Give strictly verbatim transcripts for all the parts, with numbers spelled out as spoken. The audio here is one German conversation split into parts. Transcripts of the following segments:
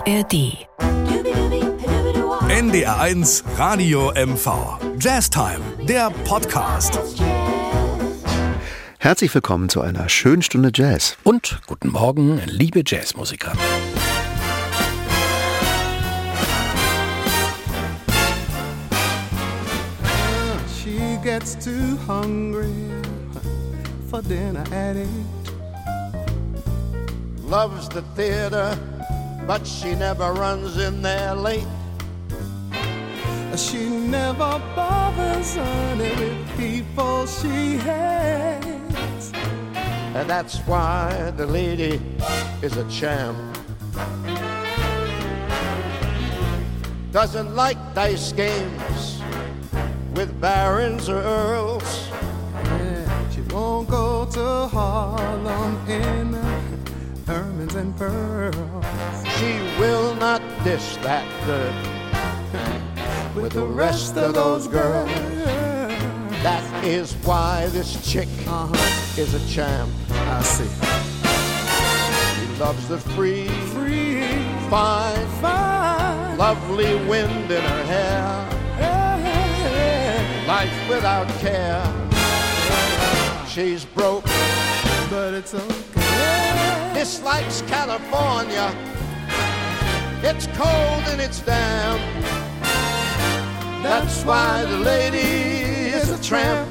R D. N D R eins Radio M V. Jazztime, der Podcast. Herzlich willkommen zu einer schönen Stunde Jazz. Und guten Morgen, liebe Jazzmusiker. She gets too hungry for dinner at eight. Loves the theater, but she never runs in there late. She never bothers honey with people she hates. And that's why the lady is a champ. Doesn't like dice games with barons or earls. Yeah, she won't go to Harlem in ermines and pearls. She will not dish that dirt with the rest of those girls. That is why this chick uh-huh. is a champ. I see. She loves the free, free, fine, fine, lovely wind in her hair. Hey. Life without care. She's broke, but it's okay. Dislikes California. It's cold and it's damp. That's why the lady is a tramp.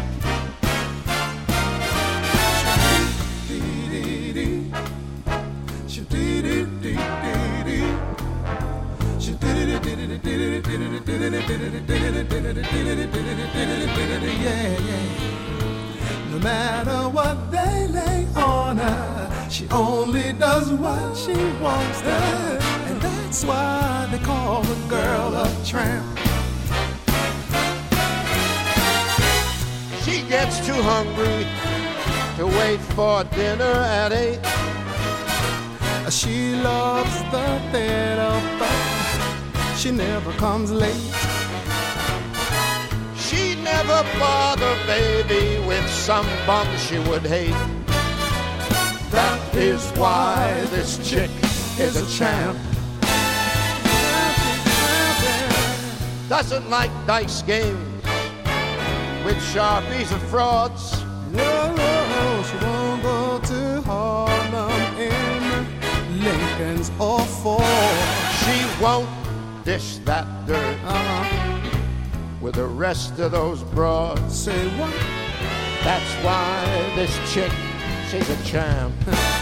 No matter what they lay on her, she only does what she wants to. And that's why they call the girl a tramp. She gets too hungry to wait for dinner at eight. She loves the theater, but she never comes late. She'd never bother baby with some bum she would hate. That is why this chick is a champ. Doesn't like dice games with sharpies and frauds. No, no, she won't go to Harlem in Lincoln's or Ford. She won't dish that dirt uh-huh. with the rest of those broads. Say what? That's why this chick, she's a champ.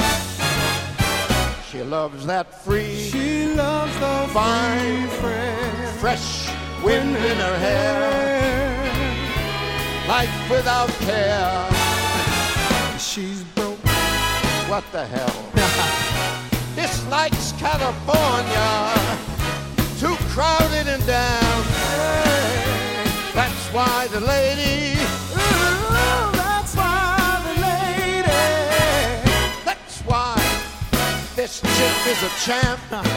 She loves that free, she loves the fine, free, fresh wind in her hair. Life without care. She's broke. What the hell? Dislikes California. Too crowded and down. That's why the lady. Ooh, that's why the lady. That's why this chick is a champ.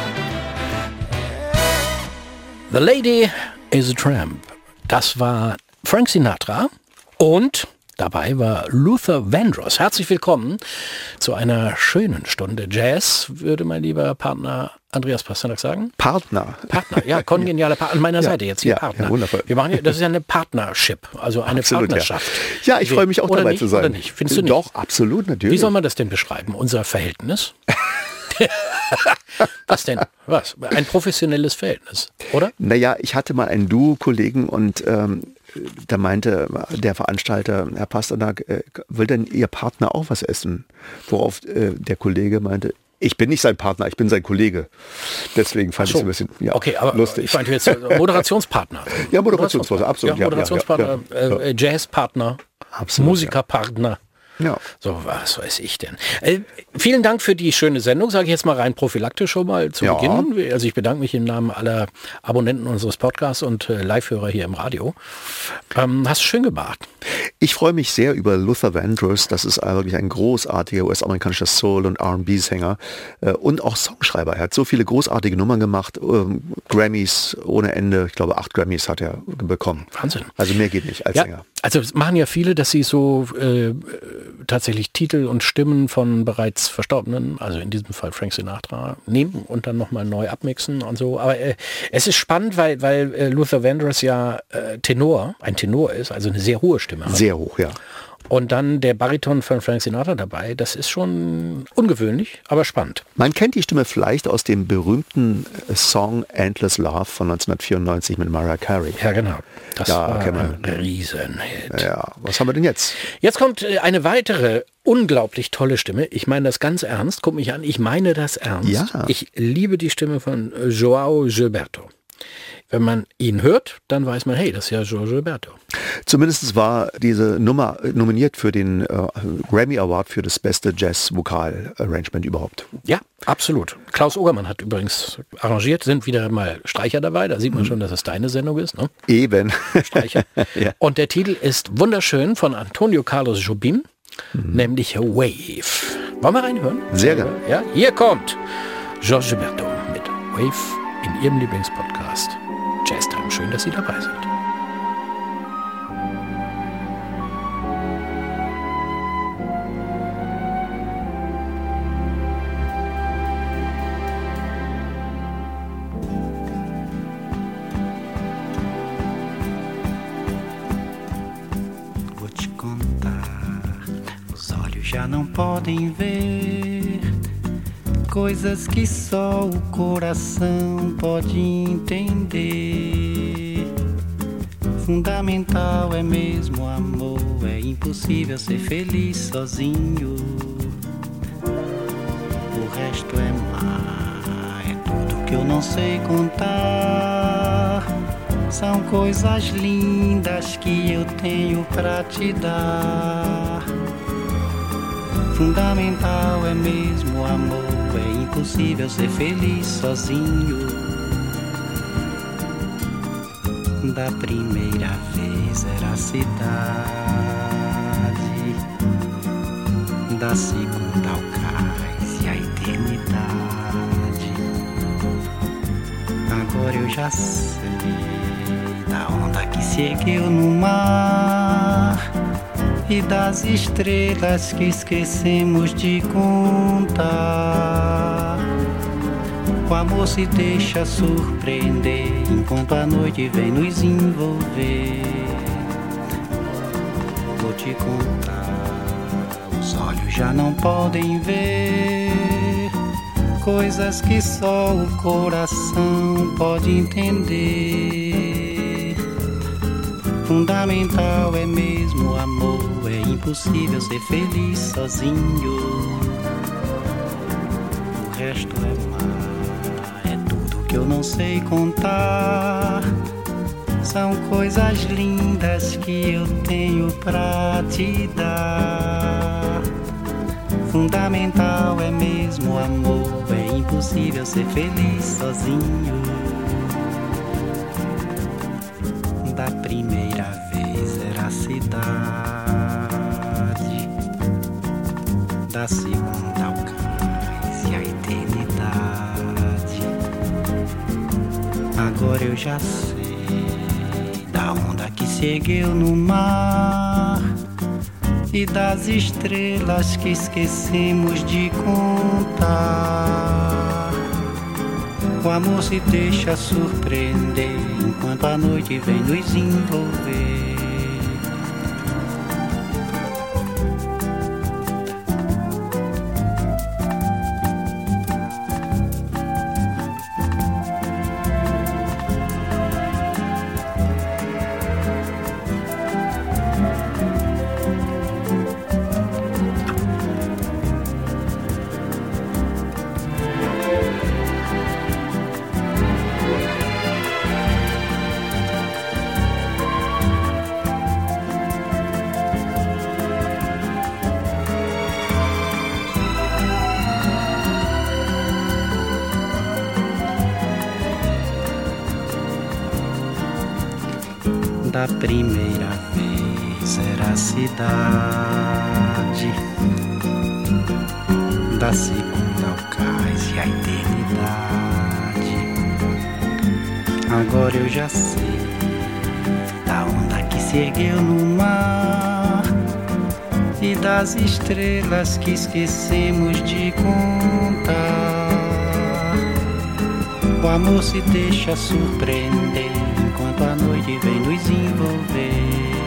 The Lady is a Tramp. Das war Frank Sinatra und dabei war Luther Vandross. Herzlich willkommen zu einer schönen Stunde Jazz, würde mein lieber Partner Andreas Pasternak sagen. Partner. Partner, ja, kongeniale Partner. An meiner ja, Seite jetzt hier ja, Partner. Ja, wundervoll. Wir machen hier, das ist ja eine Partnership, also eine absolut, Partnerschaft. Ja, ja ich freue mich auch oder dabei nicht, zu sein. Oder nicht? Findest du nicht? Doch, absolut, natürlich. Wie soll man das denn beschreiben, unser Verhältnis? Was denn? Was? Ein professionelles Verhältnis, oder? Naja, ich hatte mal einen Duo-Kollegen und ähm, da meinte der Veranstalter, Herr Pasternak, äh, will denn Ihr Partner auch was essen? Worauf äh, der Kollege meinte, ich bin nicht sein Partner, ich bin sein Kollege. Deswegen fand so. ich es ein bisschen ja, okay, aber lustig. Ich meinte jetzt Moderationspartner. Ja, Moderationspartner, absolut. Ja, Moderationspartner, ja, ja, ja. Äh, Jazzpartner, absolut, Musikerpartner. Ja. So, was weiß ich denn. Äh, vielen Dank für die schöne Sendung, sage ich jetzt mal rein prophylaktisch schon mal zu ja. Beginn. Also ich bedanke mich im Namen aller Abonnenten unseres Podcasts und äh, Live-Hörer hier im Radio. Ähm, hast du schön gemacht. Ich freue mich sehr über Luther Vandross. Das ist wirklich ein großartiger U S-amerikanischer Soul- und R and B-Sänger äh, und auch Songschreiber. Er hat so viele großartige Nummern gemacht, ähm, Grammys ohne Ende. Ich glaube, acht Grammys hat er bekommen. Wahnsinn. Also mehr geht nicht als ja, Sänger. Also das machen ja viele, dass sie so äh, tatsächlich Titel und Stimmen von bereits Verstorbenen, also in diesem Fall Frank Sinatra, nehmen und dann nochmal neu abmixen und so. Aber äh, es ist spannend, weil, weil äh, Luther Vandross ja äh, Tenor, ein Tenor ist, also eine sehr hohe Stimme hat. Sehr hoch, ja. Und dann der Bariton von Frank Sinatra dabei, das ist schon ungewöhnlich, aber spannend. Man kennt die Stimme vielleicht aus dem berühmten Song Endless Love von neunzehnhundertvierundneunzig mit Mariah Carey. Ja, genau. Das Ja, war kennt ein man. Riesenhit. Ja, was haben wir denn jetzt? Jetzt kommt äh, eine weitere unglaublich tolle Stimme. Ich meine das ganz ernst. Guck mich an, ich meine das ernst. Ja. Ich liebe die Stimme von äh, João Gilberto. Wenn man ihn hört, dann weiß man, hey, das ist ja João Gilberto. Zumindest war diese Nummer nominiert für den äh, Grammy Award für das beste Jazz-Vokal-Arrangement überhaupt. Ja, absolut. Klaus Ogermann hat übrigens arrangiert, sind wieder mal Streicher dabei. Da sieht man schon, dass es deine Sendung ist, ne? Eben. Streicher. Ja. Und der Titel ist wunderschön von Antonio Carlos Jobim, mhm. nämlich Wave. Wollen wir reinhören? Sehr gerne. Ja, hier kommt Jorge Gilberto mit Wave in Ihrem Lieblingspodcast Jazz Time. Schön, dass Sie dabei sind. Vou te contar, os olhos já não podem ver coisas que só o coração pode entender. Fundamental é mesmo o amor, é impossível ser feliz sozinho. O resto é mar, é tudo que eu não sei contar. São coisas lindas que eu tenho pra te dar. Fundamental é mesmo o amor, é impossível ser feliz sozinho. Da primeira vez era a cidade, da segunda ao cais e a eternidade. Agora eu já sei da onda que se ergueu no mar e das estrelas que esquecemos de contar. O amor se deixa surpreender enquanto a noite vem nos envolver. Vou te contar, os olhos já não podem ver coisas que só o coração pode entender. Fundamental é mesmo o amor, é impossível ser feliz sozinho. O resto é mar, é tudo que eu não sei contar. São coisas lindas que eu tenho pra te dar. Fundamental é mesmo o amor, é impossível ser feliz sozinho. Da primeira vez era a cidade, da segunda ao cais e a eternidade. Agora eu já sei da onda que se ergueu no mar e das estrelas que esquecemos de contar. O amor se deixa surpreender enquanto a noite vem nos envolver. Da primeira vez era a cidade, da segunda ao cais e a eternidade. Agora eu já sei da onda que se ergueu no mar e das estrelas que esquecemos de contar. O amor se deixa surpreender enquanto a noite vem nos envolver.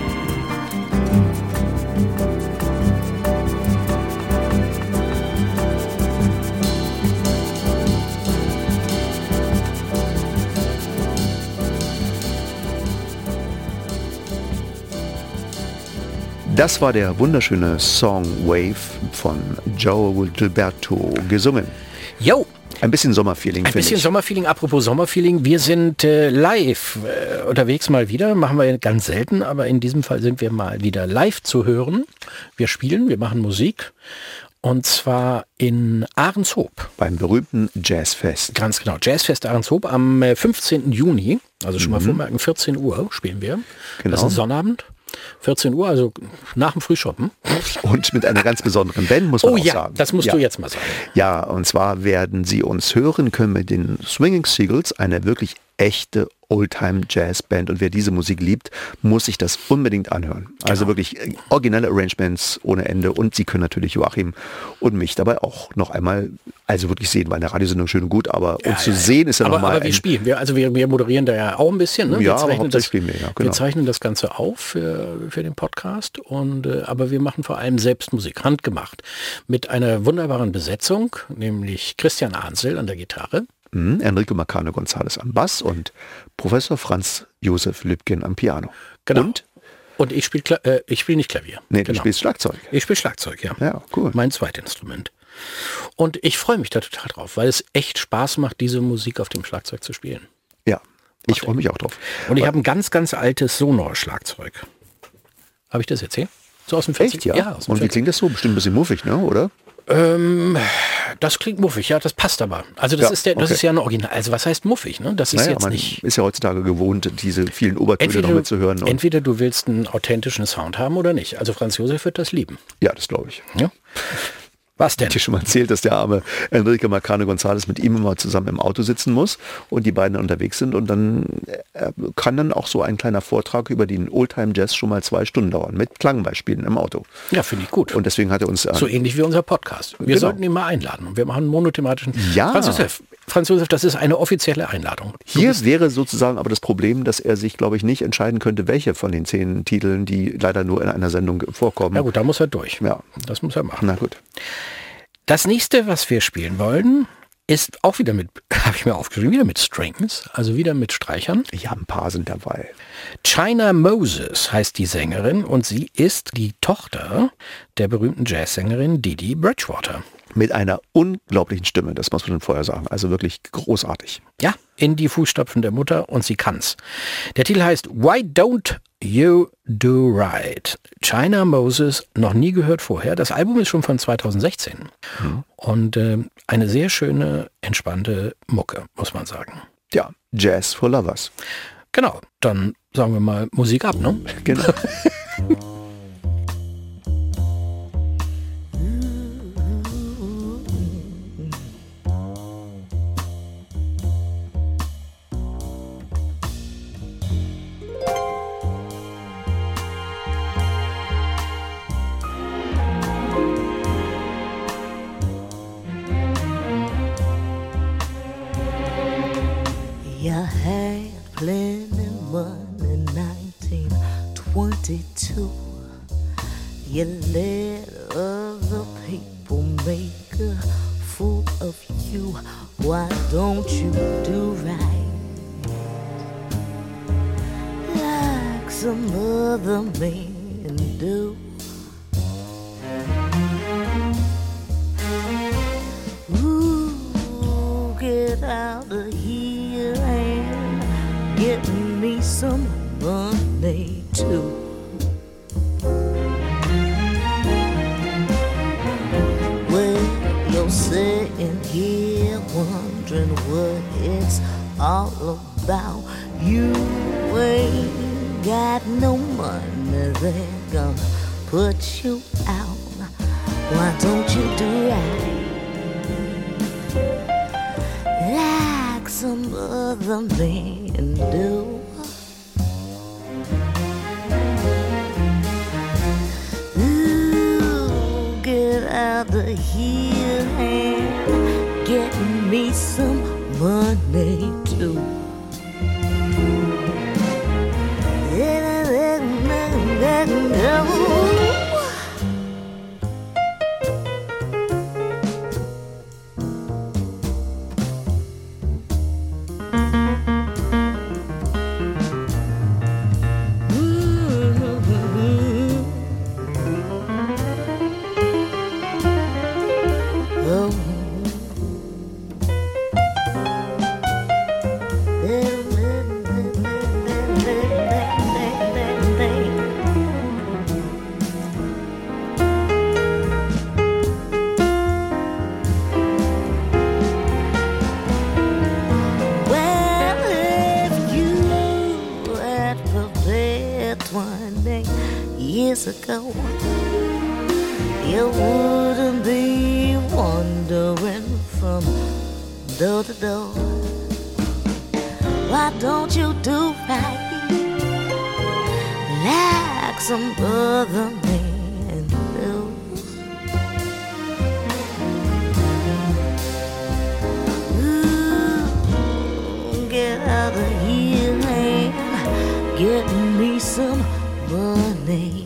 Das war der wunderschöne Song Wave von Joe Gilberto gesungen. Jo! Ein bisschen Sommerfeeling, Ein finde bisschen ich. Sommerfeeling, apropos Sommerfeeling, wir sind äh, live äh, unterwegs mal wieder, machen wir ganz selten, aber in diesem Fall sind wir mal wieder live zu hören. Wir spielen, wir machen Musik und zwar in Ahrenshoop. Beim berühmten Jazzfest. Ganz genau, Jazzfest Ahrenshoop am äh, fünfzehnten Juni, also schon mal Mhm. vormerken, vierzehn Uhr spielen wir. Genau. Das ist ein Sonnabend. vierzehn Uhr, also nach dem Frühschoppen. Und mit einer ganz besonderen Band, muss man Oh auch ja, sagen. das musst ja. du jetzt mal sagen. Ja, und zwar werden Sie uns hören können mit den Swinging Seagulls, eine wirklich echte Oldtime-Jazz-Band. Und wer diese Musik liebt, muss sich das unbedingt anhören. Also Genau. wirklich äh, originelle Arrangements ohne Ende. Und Sie können natürlich Joachim und mich dabei auch noch einmal, also wirklich sehen, weil eine Radiosendung schön und gut, aber Ja, uns zu ja, ja. sehen ist ja aber, nochmal aber wir spielen, wir, also wir, wir moderieren da ja auch ein bisschen. Ne? Ja, wir aber zeichnen das, hauptsächlich spielen wir, ja, genau. wir zeichnen das Ganze auf für, für den Podcast, und, äh, aber wir machen vor allem selbst Musik, handgemacht, mit einer wunderbaren Besetzung, nämlich Christian Ahnsel an der Gitarre. Mhm, Enrico Marcano González am Bass und Professor Franz Josef Lübken am Piano. Genau. Und? Und ich spiele äh, ich spiel nicht Klavier. Nee, du Genau. spielst Schlagzeug. Ich spiele Schlagzeug, ja. Ja, cool. Mein Zweitinstrument. Und ich freue mich da total drauf, weil es echt Spaß macht, diese Musik auf dem Schlagzeug zu spielen. Ja, ich freue mich auch drauf. Und ich habe ein ganz, ganz altes Sonor-Schlagzeug. Habe ich das erzählt? So aus dem vierzig? Echt, ja? Ja, aus dem Und wie vierzig. klingt das so? Bestimmt ein bisschen muffig, ne? Oder? Ähm, das klingt muffig, ja, das passt aber. Also das Ja, ist der, das okay. ist ja ein Original. Also was heißt muffig, ne? Das ist Naja, jetzt man nicht. ist ja heutzutage gewohnt, diese vielen Obertöne Entweder noch du, mitzuhören. Und entweder du willst einen authentischen Sound haben oder nicht. Also Franz Josef wird das lieben. ja, das glaube ich. Ja? Was denn? Ich habe schon mal erzählt, dass der arme Enrique Marcano González mit ihm immer zusammen im Auto sitzen muss und die beiden unterwegs sind, und dann äh, kann dann auch so ein kleiner Vortrag über den Oldtime Jazz schon mal zwei Stunden dauern, mit Klangbeispielen im Auto. Ja, finde ich gut. Und deswegen hat er uns... Äh, So ähnlich wie unser Podcast. Wir Genau. sollten ihn mal einladen. Und wir machen einen monothematischen... Ja. Franz Josef, Franz Josef, das ist eine offizielle Einladung. Du Hier bist- wäre sozusagen aber das Problem, dass er sich, glaube ich, nicht entscheiden könnte, welche von den zehn Titeln, die leider nur in einer Sendung vorkommen. Ja gut, da muss er durch. Ja. Das muss er machen. Na gut. Das nächste, was wir spielen wollen, ist auch wieder mit, habe ich mir aufgeschrieben, wieder mit Strings, also wieder mit Streichern. Ja, ein paar sind dabei. China Moses heißt die Sängerin, und sie ist die Tochter der berühmten Jazzsängerin Didi Bridgewater. Mit einer unglaublichen Stimme, das muss man schon vorher sagen. Also wirklich großartig. Ja, in die Fußstapfen der Mutter, und sie kann's. Der Titel heißt Why Don't You Do Right? China Moses, noch nie gehört vorher. Das Album ist schon von zweitausendsechzehn. Mhm. Und äh, eine sehr schöne, entspannte Mucke, muss man sagen. Ja, Jazz for Lovers. Genau, dann sagen wir mal Musik ab, ne? Genau. You had plenty money in nineteen twenty-two. You let other people make a fool of you. Why don't you do right like some other men do? Ooh, get out of here and get me some money too. Well, you're sitting here wondering what it's all about. You ain't got no money, they're gonna put you out. Why don't you do right like some other men do? Ooh, here and get me some money too. Ago, you wouldn't be wandering from door to door. Why don't you do right like some other men do? Ooh, get out of here and get me some money.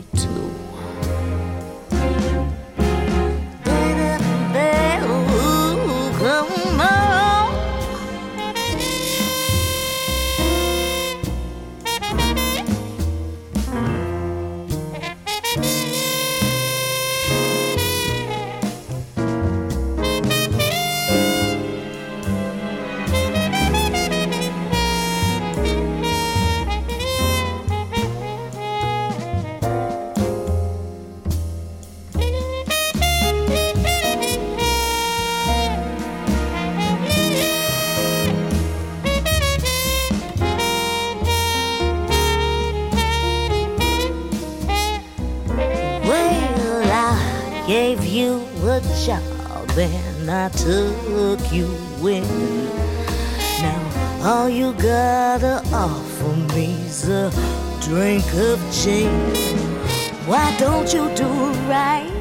Gave you a job and I took you in. Now all you gotta offer me's a drink of gin. Why don't you do right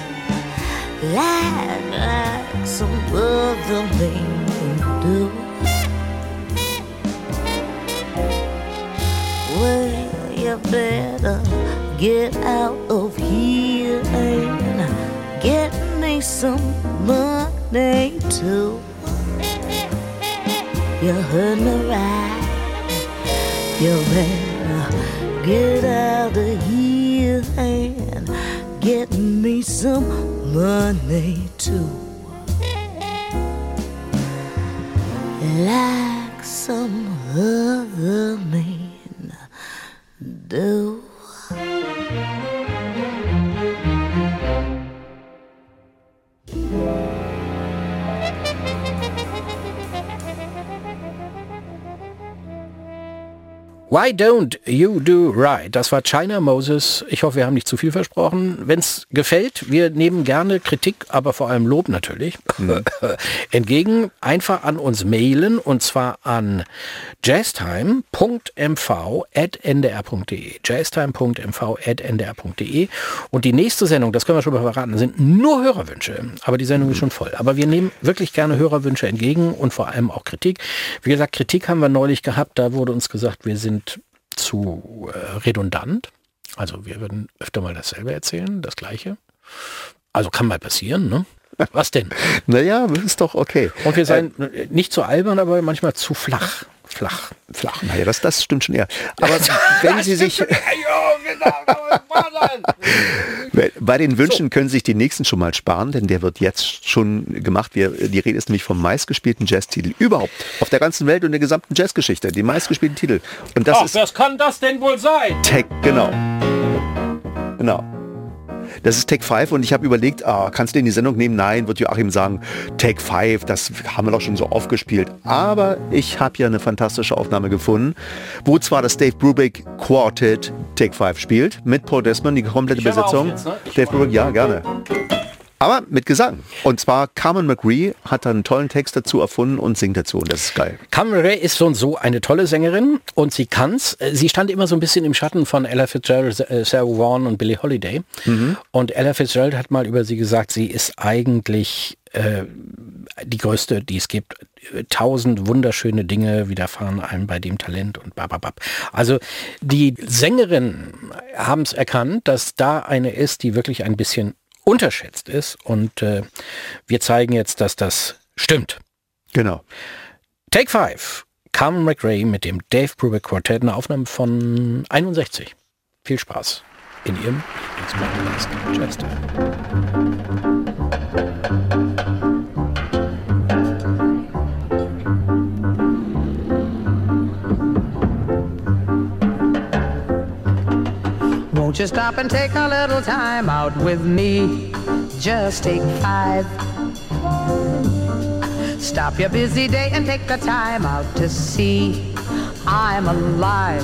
like, like some other men do? Well, you better get out of here and get me some money too. You heard me right. You better get out of here and get me some money too. Like some other men do. Why Don't You Do Right? Das war China Moses. Ich hoffe, wir haben nicht zu viel versprochen. Wenn es gefällt, wir nehmen gerne Kritik, aber vor allem Lob natürlich mhm. entgegen. Einfach an uns mailen und zwar an jazztime punkt m v at n d r punkt d e. jazztime punkt m v at n d r punkt d e. Und die nächste Sendung, das können wir schon mal verraten, sind nur Hörerwünsche. Aber die Sendung ist schon voll. Aber wir nehmen wirklich gerne Hörerwünsche entgegen und vor allem auch Kritik. Wie gesagt, Kritik haben wir neulich gehabt. Da wurde uns gesagt, wir sind zu äh, redundant. Also wir würden öfter mal dasselbe erzählen, das Gleiche. Also kann mal passieren, ne? Was denn? Naja, das ist doch okay. Und wir seien äh, nicht zu albern, aber manchmal zu flach. Flach. Flach. Naja, das, das stimmt schon eher. Aber wenn Sie sich... Bei den Wünschen so. Können Sie sich die nächsten schon mal sparen, denn der wird jetzt schon gemacht. Wir, die Rede ist nämlich vom meistgespielten Jazztitel überhaupt auf der ganzen Welt und der gesamten Jazzgeschichte. Die meistgespielten Titel. Und das Ach, ist was kann das denn wohl sein? Take, genau. Genau. Das ist Take Five und ich habe überlegt, ah, kannst du den in die Sendung nehmen? Nein, wird Joachim sagen, Take Five, das haben wir doch schon so oft gespielt. Aber ich habe hier eine fantastische Aufnahme gefunden, wo zwar das Dave Brubeck Quartet Take Five spielt, mit Paul Desmond, die komplette Besetzung. Jetzt, ne? Dave Brubeck, ja, gerne. Aber mit Gesang. Und zwar Carmen McRae hat da einen tollen Text dazu erfunden und singt dazu. Und das ist geil. Carmen McRae ist so und so eine tolle Sängerin und sie kann's. Sie stand immer so ein bisschen im Schatten von Ella Fitzgerald, Sarah Vaughan und Billie Holiday. Mhm. Und Ella Fitzgerald hat mal über sie gesagt, sie ist eigentlich äh, die größte, die es gibt. Tausend wunderschöne Dinge widerfahren einem bei dem Talent und bababab. Also die Sängerinnen haben es erkannt, dass da eine ist, die wirklich ein bisschen unterschätzt ist und äh, wir zeigen jetzt, dass das stimmt. Genau. Take Five, Carmen McRae mit dem Dave Brubeck Quartett, eine Aufnahme von einundsechzig. Viel Spaß in ihrem Lieblingspodcast Jazz Time. Won't you stop and take a little time out with me? Just take five. Stop your busy day and take the time out to see I'm alive.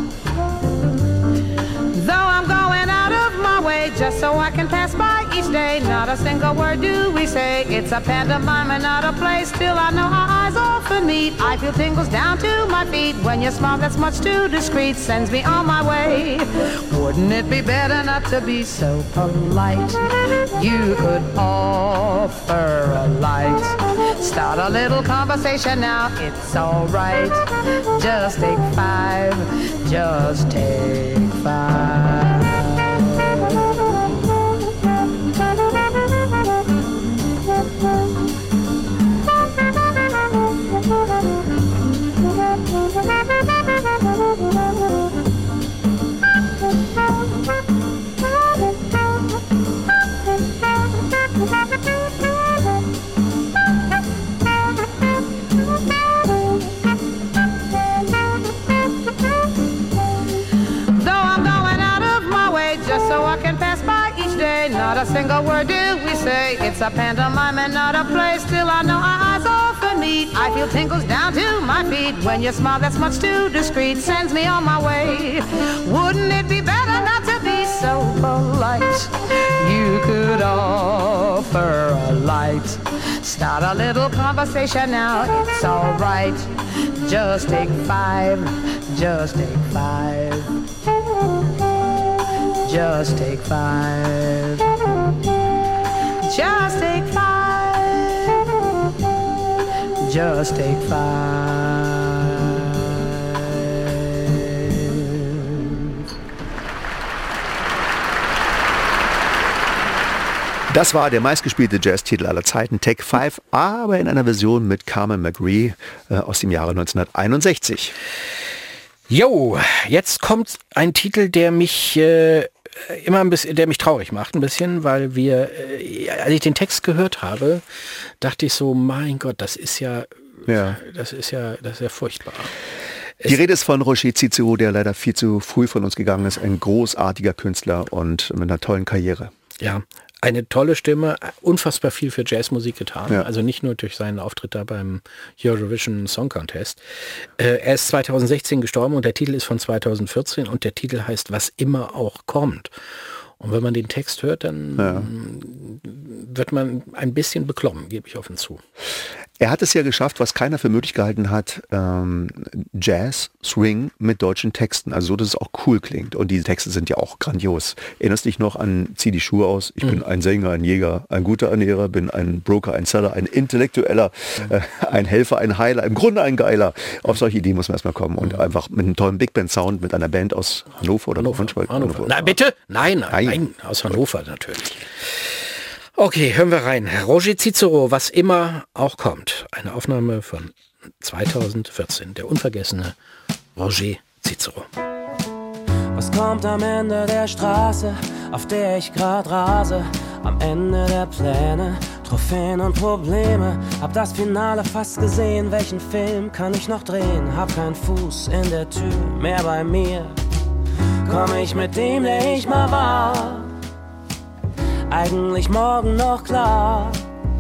Though I'm going out of my way just so I can pass by each day, not a single word do we say. It's a pantomime and not a play. Still I know our eyes often meet. I feel tingles down to my feet when your smile that's much too discreet sends me on my way. Wouldn't it be better not to be so polite? You could offer a light. Start a little conversation now, it's alright. Just take five, just take five. Not a single word do we say. It's a pantomime and not a play. Still I know our eyes often meet. I feel tingles down to my feet when your smile that's much too discreet sends me on my way. Wouldn't it be better not to be so polite? You could offer a light. Start a little conversation now, it's alright. Just take five, just take five. Just take five. Just take five. Just take five. Das war der meistgespielte Jazztitel aller Zeiten, Take Five, aber in einer Version mit Carmen McRae äh, aus dem Jahre neunzehnhunderteinundsechzig. Jo, jetzt kommt ein Titel, der mich äh, immer ein bisschen, der mich traurig macht ein bisschen, weil wir, äh, als ich den Text gehört habe, dachte ich so, mein Gott, das ist ja, ja. das ist ja, das ist ja furchtbar. Die Rede ist von Roger Cicero, der leider viel zu früh von uns gegangen ist, ein großartiger Künstler und mit einer tollen Karriere. Ja. Eine tolle Stimme, unfassbar viel für Jazzmusik getan, ja. Also nicht nur durch seinen Auftritt da beim Eurovision Song Contest. Äh, er ist zweitausendsechzehn gestorben und der Titel ist von zweitausendvierzehn und der Titel heißt Was immer auch kommt. Und wenn man den Text hört, dann ja. wird man ein bisschen beklommen, gebe ich offen zu. Er hat es ja geschafft, was keiner für möglich gehalten hat, ähm, Jazz, Swing mit deutschen Texten, also so, dass es auch cool klingt. Und diese Texte sind ja auch grandios. Erinnerst dich noch an Zieh die Schuhe aus, ich mhm. bin ein Sänger, ein Jäger, ein guter Ernährer, bin ein Broker, ein Seller, ein Intellektueller, mhm. äh, ein Helfer, ein Heiler, im Grunde ein Geiler. Auf solche Ideen muss man erstmal kommen und mhm. einfach mit einem tollen Big Band Sound, mit einer Band aus Hannover oder Hannover. Hannover. Hannover. Na bitte? Nein, nein, nein, aus Hannover natürlich. Okay, hören wir rein. Roger Cicero, was immer auch kommt. Eine Aufnahme von zweitausendvierzehn. Der unvergessene Roger Cicero. Was kommt am Ende der Straße, auf der ich grad rase? Am Ende der Pläne, Trophäen und Probleme. Hab das Finale fast gesehen, welchen Film kann ich noch drehen? Hab keinen Fuß in der Tür, mehr bei mir. Komm ich mit dem, der ich mal war? Eigentlich morgen noch klar.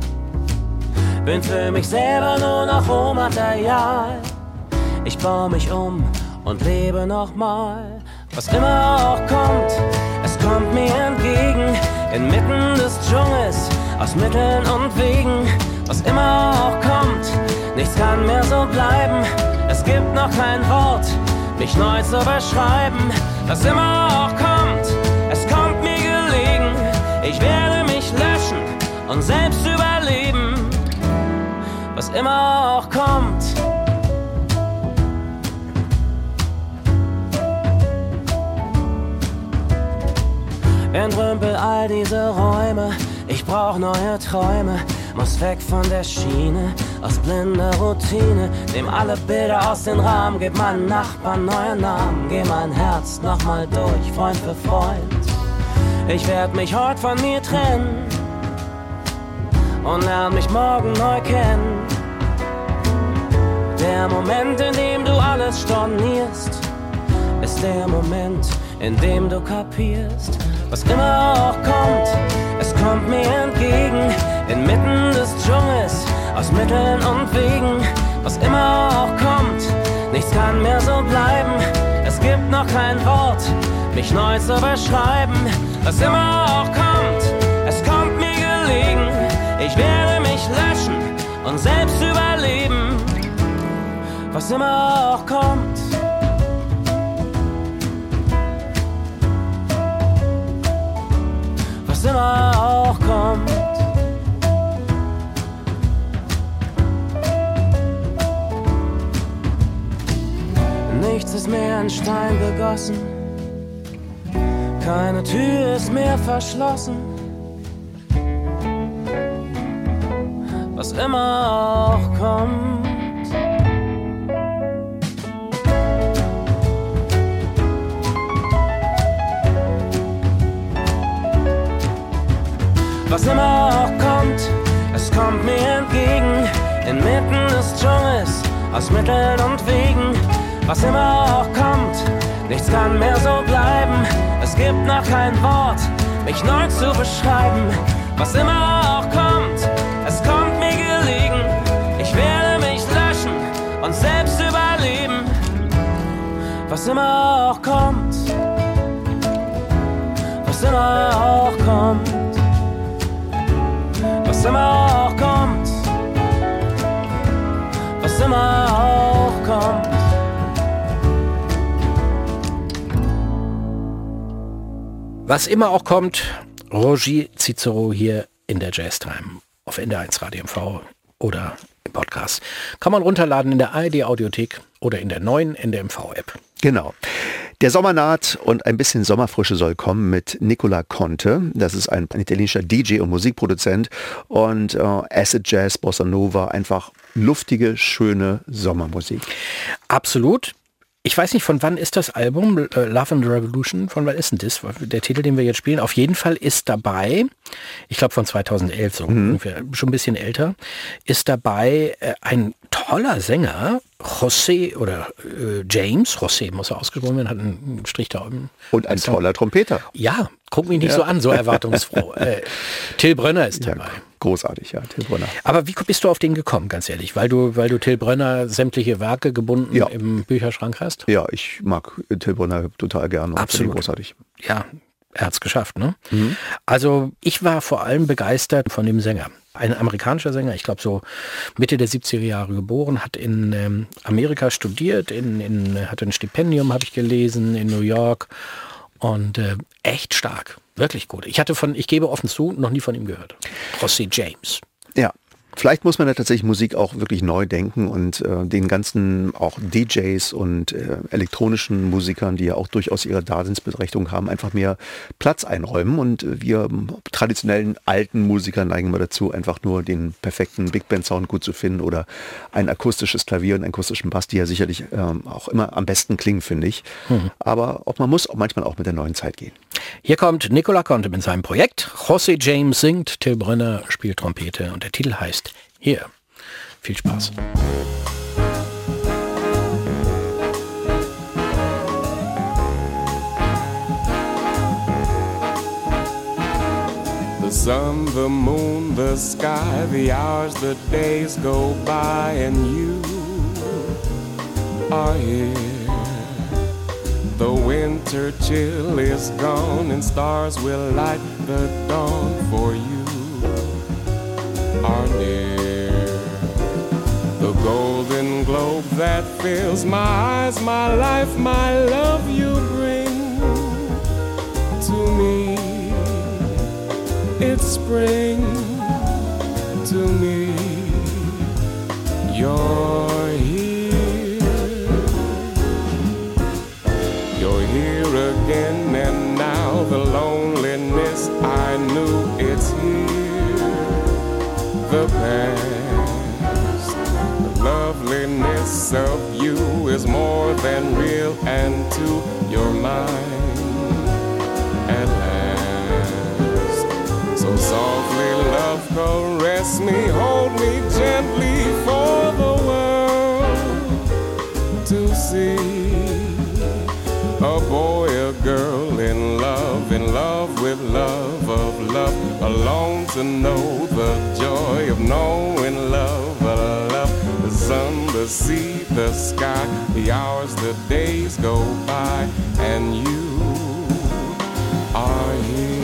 Bin für mich selber nur noch Rohmaterial. Ich baue mich um und lebe nochmal. Was immer auch kommt, es kommt mir entgegen. Inmitten des Dschungels aus Mitteln und Wegen, was immer auch kommt, nichts kann mehr so bleiben. Es gibt noch kein Wort, mich neu zu beschreiben, was immer auch kommt, es kommt mir gelegen. Ich werde mich löschen und selbst überleben, was immer auch kommt. Entrümpel all diese Räume, ich brauch neue Träume, muss weg von der Schiene, aus blinder Routine. Nehm alle Bilder aus den Rahmen, geb meinen Nachbarn neue Namen, geh mein Herz nochmal durch, Freund für Freund. Ich werd mich heut von mir trennen und lern mich morgen neu kennen. Der Moment, in dem du alles stornierst, ist der Moment, in dem du kapierst, was immer auch kommt, es kommt mir entgegen, inmitten des Dschungels, aus Mitteln und Wegen, was immer auch kommt, nichts kann mehr so bleiben, es gibt noch kein Wort, mich neu zu beschreiben, was immer auch kommt, es kommt mir gelegen, ich werde mich löschen und selbst überleben, was immer auch kommt. Was immer auch kommt. Nichts ist mehr in Stein gegossen, keine Tür ist mehr verschlossen. Was immer auch kommt. Was immer auch kommt, es kommt mir entgegen, inmitten des Dschungels, aus Mitteln und Wegen. Was immer auch kommt, nichts kann mehr so bleiben, es gibt noch kein Wort, mich neu zu beschreiben. Was immer auch kommt, es kommt mir gelegen, ich werde mich löschen und selbst überleben. Was immer auch kommt, was immer auch kommt. Was immer auch kommt, was immer auch kommt. Was immer auch kommt, Roger Cicero hier in der Jazztime auf N D R eins Radio M V oder im Podcast. Kann man runterladen in der A R D Audiothek oder in der neuen N D R M V App. Genau. Der Sommer naht und ein bisschen Sommerfrische soll kommen mit Nicola Conte. Das ist ein, ein italienischer D J und Musikproduzent und äh, Acid Jazz, Bossa Nova, einfach luftige, schöne Sommermusik. Absolut. Ich weiß nicht, von wann ist das Album, äh, Love and Revolution, von wann ist denn das? Der Titel, den wir jetzt spielen, auf jeden Fall ist dabei, ich glaube von zweitausendelf, so mhm. ungefähr, schon ein bisschen älter, ist dabei äh, ein toller Sänger, José oder äh, James, José muss er ausgesprochen werden, hat einen Strich da oben. Und ein also, toller Trompeter. Ja, guck mich nicht ja. so an, so erwartungsfroh. äh, Till Brönner ist dabei. Ja, großartig, ja, Till Brönner. Aber wie bist du auf den gekommen, ganz ehrlich? Weil du, weil du Till Brönner sämtliche Werke gebunden ja. im Bücherschrank hast? Ja, ich mag Till Brönner total gerne. Absolut. Großartig. Ja, er hat es geschafft, ne? Mhm. Also ich war vor allem begeistert von dem Sänger. Ein amerikanischer Sänger, ich glaube so Mitte der siebziger Jahre geboren, hat in ähm, Amerika studiert, in, in, hatte ein Stipendium, habe ich gelesen, in New York und äh, echt stark, wirklich gut. Ich hatte von, ich gebe offen zu, noch nie von ihm gehört. José James. Ja. Vielleicht muss man ja tatsächlich Musik auch wirklich neu denken und äh, den ganzen auch D Js und äh, elektronischen Musikern, die ja auch durchaus ihre Daseinsberechtigung haben, einfach mehr Platz einräumen. Und äh, wir traditionellen alten Musiker neigen mal dazu, einfach nur den perfekten Big Band Sound gut zu finden oder ein akustisches Klavier und einen akustischen Bass, die ja sicherlich ähm, auch immer am besten klingen, finde ich. Mhm. Aber auch man muss auch manchmal auch mit der neuen Zeit gehen. Hier kommt Nicola Conte mit seinem Projekt. José James singt, Till Brönner spielt Trompete und der Titel heißt Hier. Viel Spaß. The sun, the moon, the sky, the hours, the days go by and you are here. The winter chill is gone and stars will light the dawn for you. are near. The golden globe that fills my eyes, my life, my love you bring to me. It's spring to me. You're here. You're here again, and now the loneliness I knew, it's here. The past, the loveliness of you is more than real, and to your mind at last. So softly, love, caress me, hold me gently for the world to see. A boy, a girl in love, in love with love of love, alone to know the joy of knowing love, a love. The sun, the sea, the sky, the hours, the days go by, and you are here.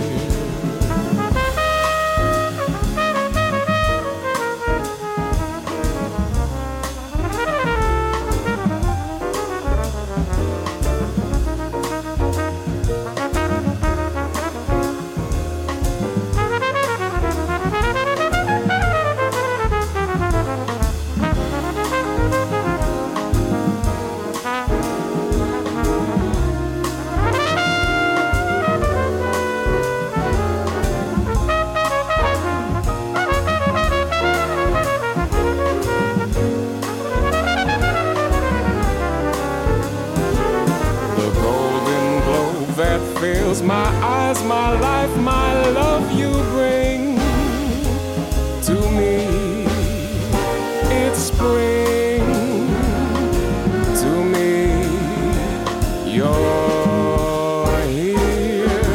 My eyes, my life, my love you bring to me. It's spring to me. You're here.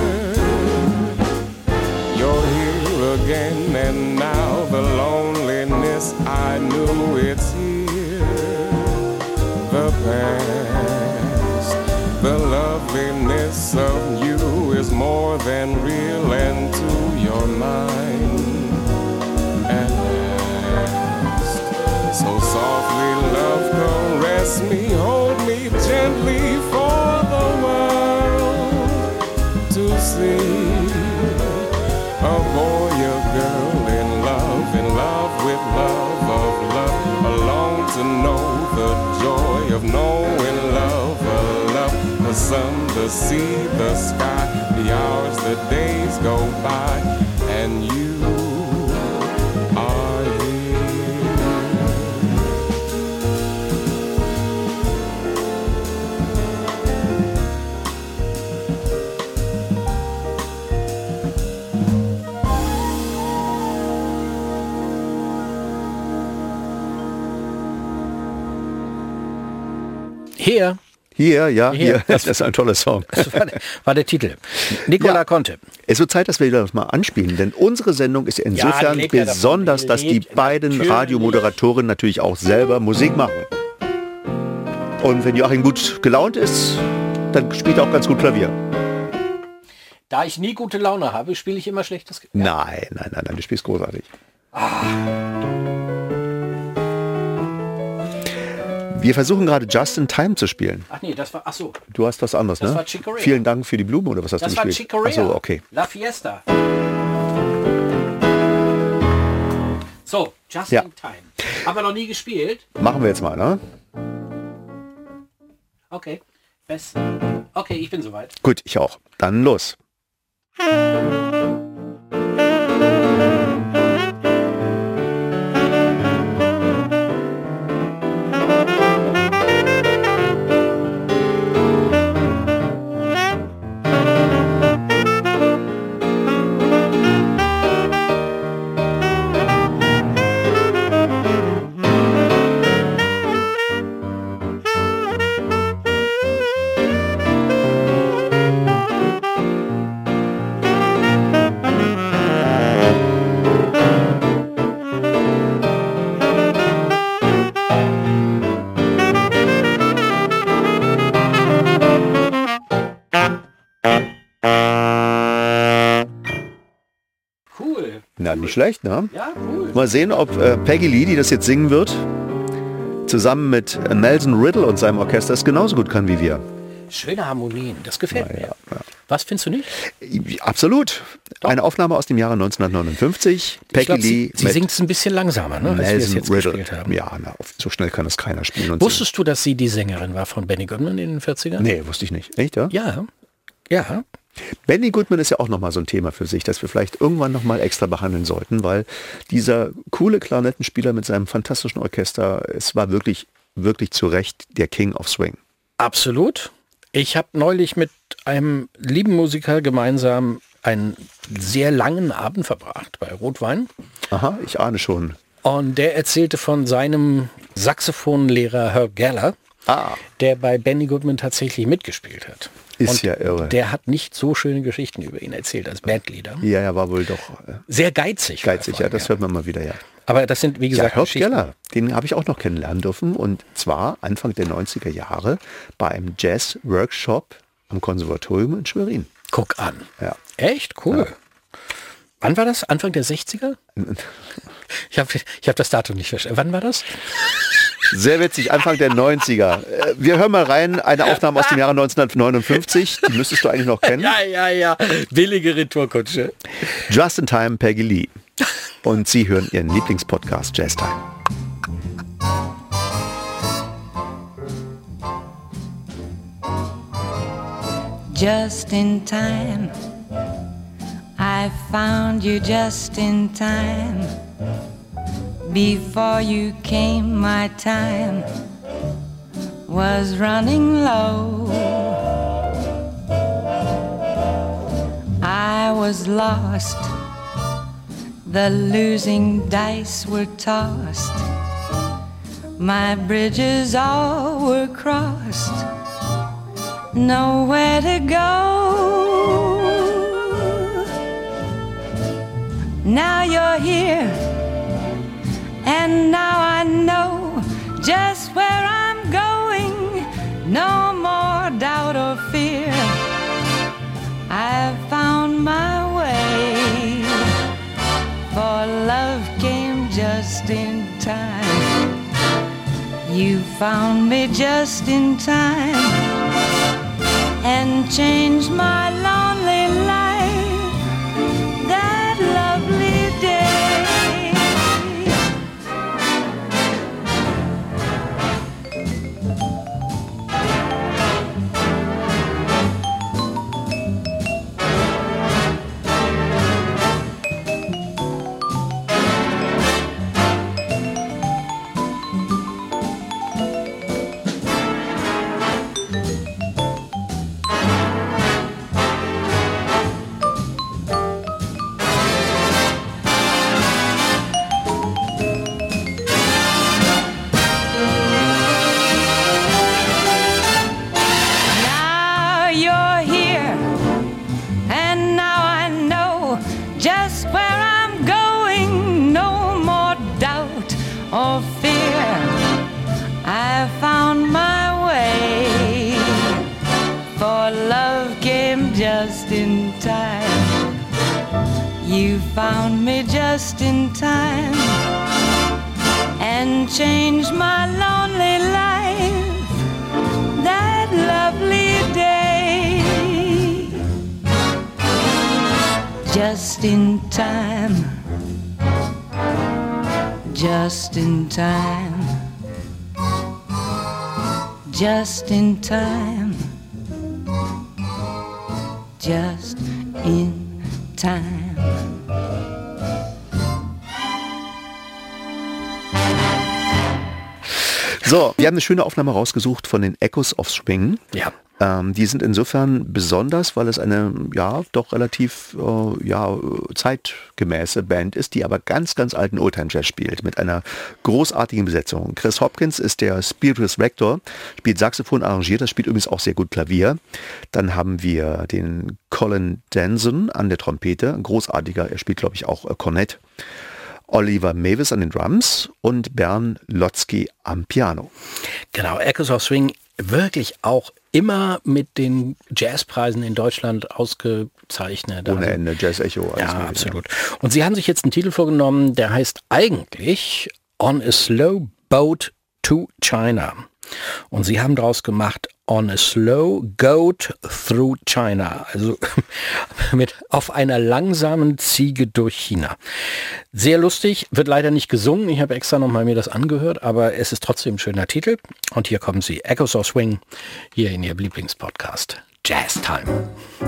You're here again, and now the loneliness I knew, it's here. The past, the loveliness of you is more than real, and to your mind at last. So softly, love, caress me, hold me gently for the world to see. A boy, a girl in love, in love with love of love, alone to know the joy of knowing love, a love. The sun, the sea, the sky, the hours, the days go by, and you are Hier. Hier, ja, hier. Hier. Das ist ein toller Song. Das war der, war der Titel. Nicola Ja. Conte. Es wird Zeit, dass wir das mal anspielen, denn unsere Sendung ist insofern die lebt ja davon, besonders, die dass die lebt beiden natürlich. Radiomoderatorinnen natürlich auch selber Musik machen. Und wenn Joachim gut gelaunt ist, dann spielt er auch ganz gut Klavier. Da ich nie gute Laune habe, spiele ich immer schlechtes Klavier. Nein, nein, nein, nein, du spielst großartig. Wir versuchen gerade Just in Time zu spielen. Ach nee, das war, ach so. Du hast was anderes, Das ne? war Chick Corea. Vielen Dank für die Blumen, oder was hast Das du war gespielt? Chick Corea. Ach so, okay. La Fiesta. So, Just Ja. in Time. Haben wir noch nie gespielt? Machen wir jetzt mal, ne? Okay. Best. Okay, ich bin soweit. Gut, ich auch. Dann los. nicht schlecht, ne? Ja, cool. Mal sehen, ob äh, Peggy Lee, die das jetzt singen wird, zusammen mit Nelson Riddle und seinem Orchester es genauso gut kann wie wir. Schöne Harmonien, das gefällt Na, mir. ja, ja. Was findest du nicht? Absolut. Eine Aufnahme aus dem Jahre neunzehnhundertneunundfünfzig. Ich Peggy glaub, Lee sie sie mit singt es ein bisschen langsamer, ne, als wir es Nelson jetzt Riddle. gespielt haben. Ja, na, so schnell kann es keiner spielen. Und Wusstest du, dass sie die Sängerin war von Benny Goodman in den vierzigern? singen. Nee, wusste ich nicht. Echt, ja? Ja, ja. Benny Goodman ist ja auch nochmal so ein Thema für sich, das wir vielleicht irgendwann nochmal extra behandeln sollten, weil dieser coole Klarinettenspieler mit seinem fantastischen Orchester, es war wirklich, wirklich zu Recht der King of Swing. Absolut. Ich habe neulich mit einem lieben Musiker gemeinsam einen sehr langen Abend verbracht bei Rotwein. Aha, ich ahne schon. Und der erzählte von seinem Saxophonlehrer Herb Geller, Ah. der bei Benny Goodman tatsächlich mitgespielt hat. Ist Und ja irre. Der hat nicht so schöne Geschichten über ihn erzählt als Bandleader. Ja, er war wohl doch äh, Sehr geizig. geizig, ja, das hört man mal wieder, ja. Aber das sind, wie Ja, gesagt, Herb Geschichten. Geller, den habe ich auch noch kennenlernen dürfen und zwar Anfang der neunziger Jahre bei einem Jazz-Workshop am Konservatorium in Schwerin. Guck an. Ja. Echt? Cool. Wann war das? Anfang der sechziger? Ich habe ich hab das Datum nicht verstanden. Wann war das? Sehr witzig, Anfang der neunziger. Äh, Wir hören mal rein, eine Aufnahme aus dem Jahre neunzehnhundertneunundfünfzig, die müsstest du eigentlich noch kennen. Ja, ja, ja. Billige Retourkutsche. Just in Time, Peggy Lee. Und Sie hören Ihren Lieblingspodcast Jazz Time. Just in time, I found you just in time. Before you came, my time was running low. I was lost, the losing dice were tossed. My bridges all were crossed, nowhere to go. Now you're here, and now I know just where I'm going. No more doubt or fear, I've found my way. For love came just in time. You found me just in time and changed my lonely life that lovely day. Now you're here, and now I know just where I'm going. No more doubt or fear, I found my way. For love came just in time. You found me just in time and changed my lonely life that lovely day. Just in time, just in time, just in time, just in time. So, wir haben eine schöne Aufnahme rausgesucht von den Echoes of Swing. Ja. Ähm, die sind insofern besonders, weil es eine, ja, doch relativ äh, ja, zeitgemäße Band ist, die aber ganz, ganz alten Oldtime-Jazz spielt, mit einer großartigen Besetzung. Chris Hopkins ist der Spiritus Rector, spielt Saxophon, arrangiert, das spielt übrigens auch sehr gut Klavier. Dann haben wir den Colin Danson an der Trompete, ein großartiger, er spielt, glaube ich, auch äh, Cornett. Oliver Mavis an den Drums und Bern Lotzky am Piano. Genau, Echoes of Swing, wirklich auch immer mit den Jazzpreisen in Deutschland ausgezeichnet. Ohne also, Ende, Jazz Echo. Ja, absolut. Und sie haben sich jetzt einen Titel vorgenommen, der heißt eigentlich On a Slow Boat to China. Und sie haben daraus gemacht On a Slow Goat Through China, also mit auf einer langsamen Ziege durch China. Sehr lustig, wird leider nicht gesungen. Ich habe extra nochmal mir das angehört, aber es ist trotzdem ein schöner Titel. Und hier kommen sie, Echoes of Swing, hier in ihrem Lieblingspodcast Jazz Time.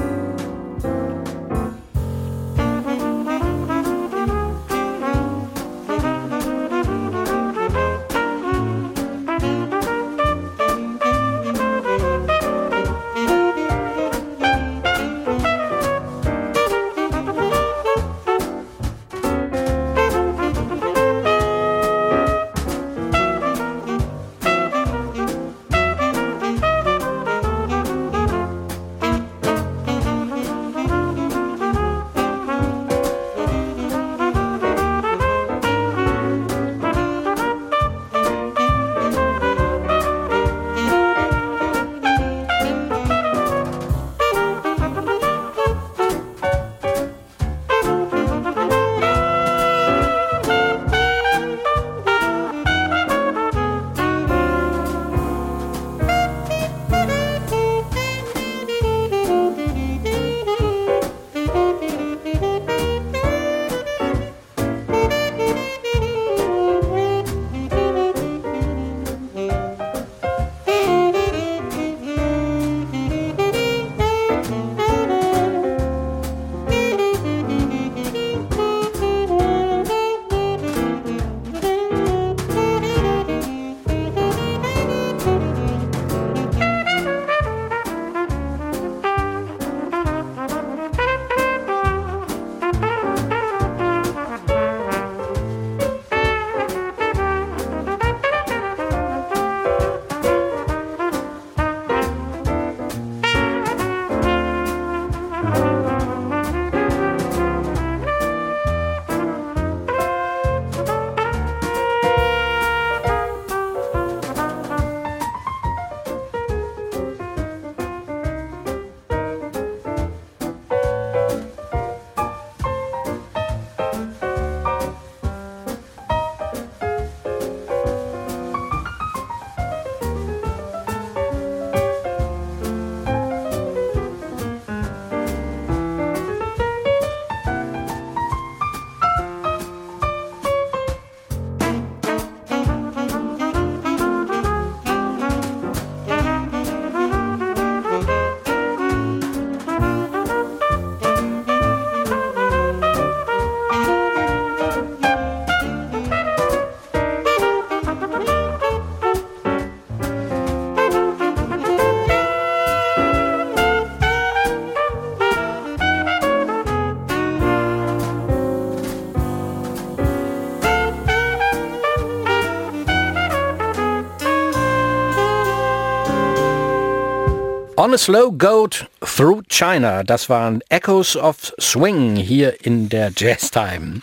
On a Slow Goat Through China. Das waren Echoes of Swing hier in der Jazz Time.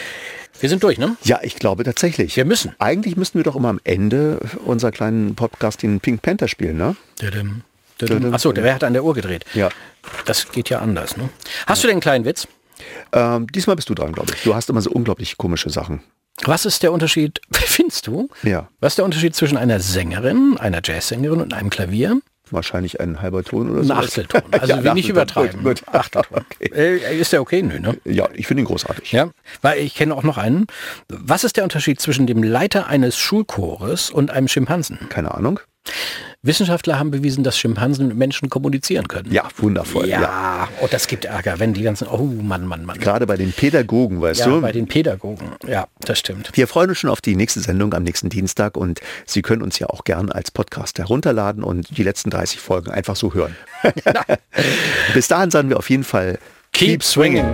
Wir sind durch, ne? Ja, ich glaube tatsächlich. Wir müssen. Eigentlich müssten wir doch immer am Ende unserer kleinen Podcast den Pink Panther spielen, ne? Dödüm, dödüm. Achso, der hat an der Uhr gedreht. Ja. Das geht ja anders, ne? Hast du denn einen kleinen Witz? Ähm, diesmal bist du dran, glaube ich. Du hast immer so unglaublich komische Sachen. Was ist der Unterschied, findest du? Ja. Was ist der Unterschied zwischen einer Sängerin, einer Jazzsängerin und einem Klavier? Wahrscheinlich ein halber Ton oder so. Ein Achtelton. Also ja, wir nicht übertreiben. Gut, gut. Achtelton. Okay. Äh, ist der okay? Nö, ne? Ja, ich finde ihn großartig. Ja, weil ich kenne auch noch einen. Was ist der Unterschied zwischen dem Leiter eines Schulchores und einem Schimpansen? Keine Ahnung. Wissenschaftler haben bewiesen, dass Schimpansen mit Menschen kommunizieren können. Ja, wundervoll. Ja, ja. Oh, das gibt Ärger, wenn die ganzen, oh Mann, Mann, Mann. Gerade bei den Pädagogen, weißt ja, du? bei den Pädagogen, ja, das stimmt. Wir freuen uns schon auf die nächste Sendung am nächsten Dienstag und Sie können uns ja auch gern als Podcast herunterladen und die letzten dreißig Folgen einfach so hören. Bis dahin sagen wir auf jeden Fall Keep, keep swinging.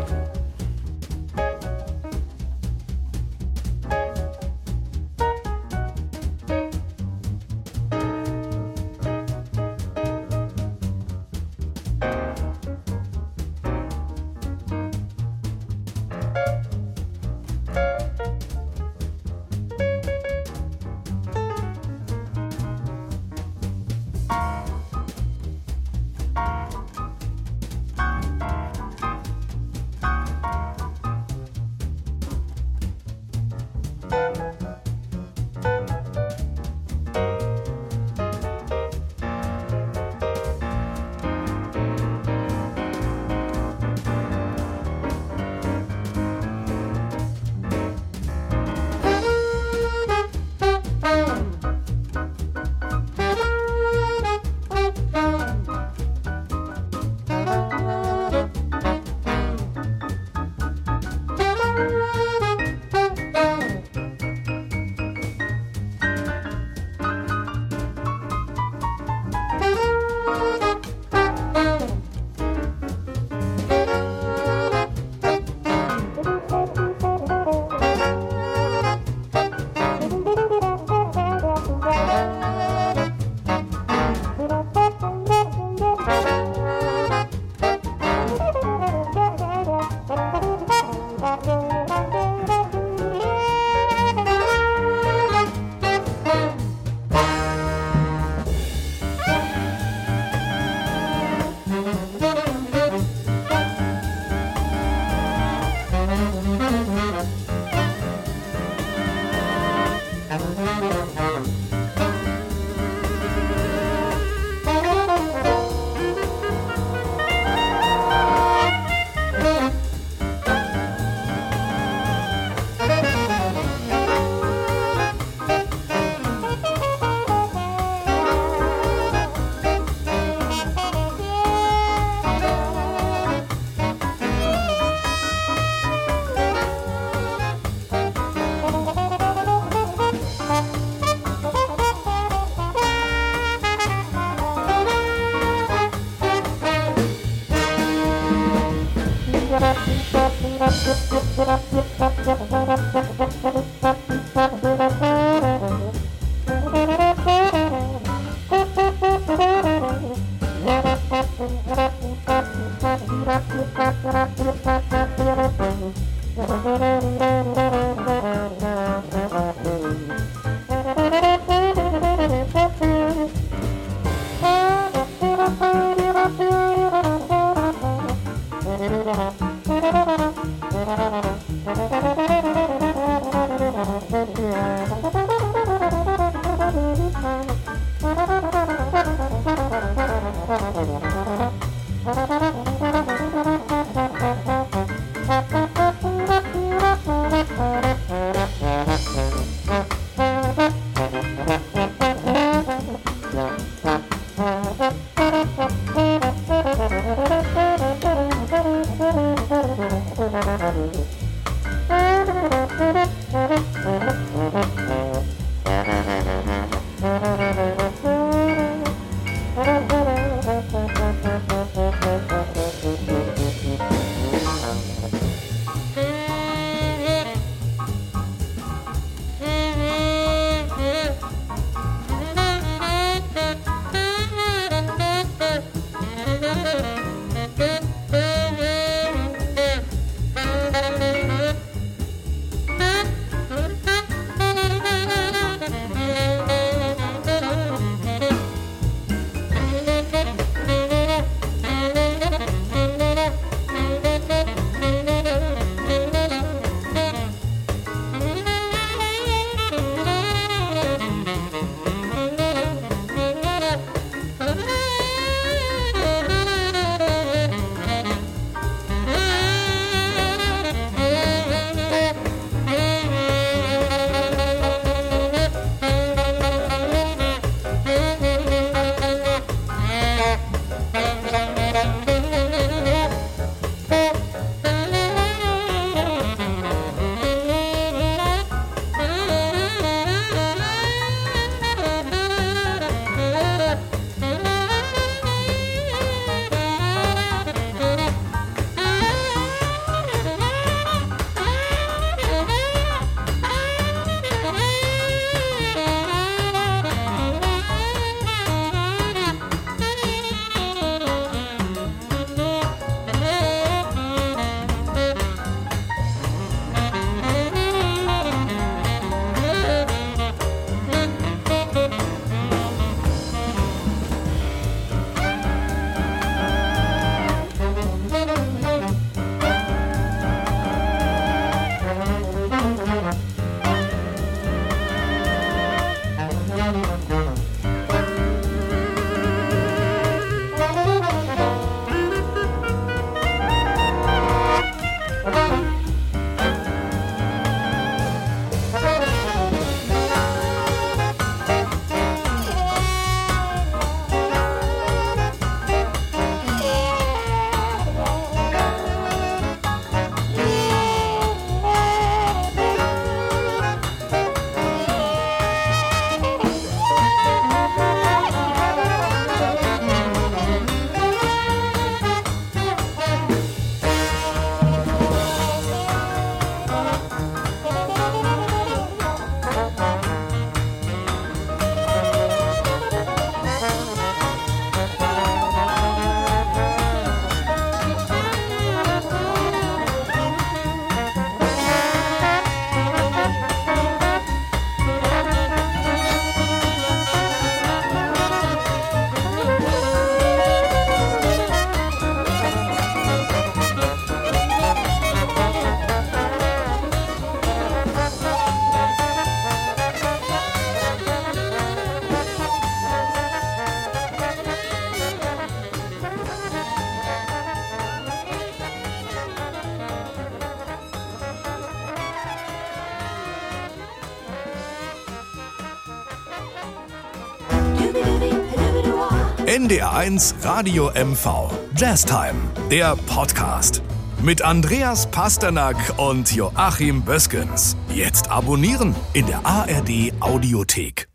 N D R eins Radio M V. Jazztime, der Podcast. Mit Andreas Pasternak und Joachim Böskens. Jetzt abonnieren in der A R D Audiothek.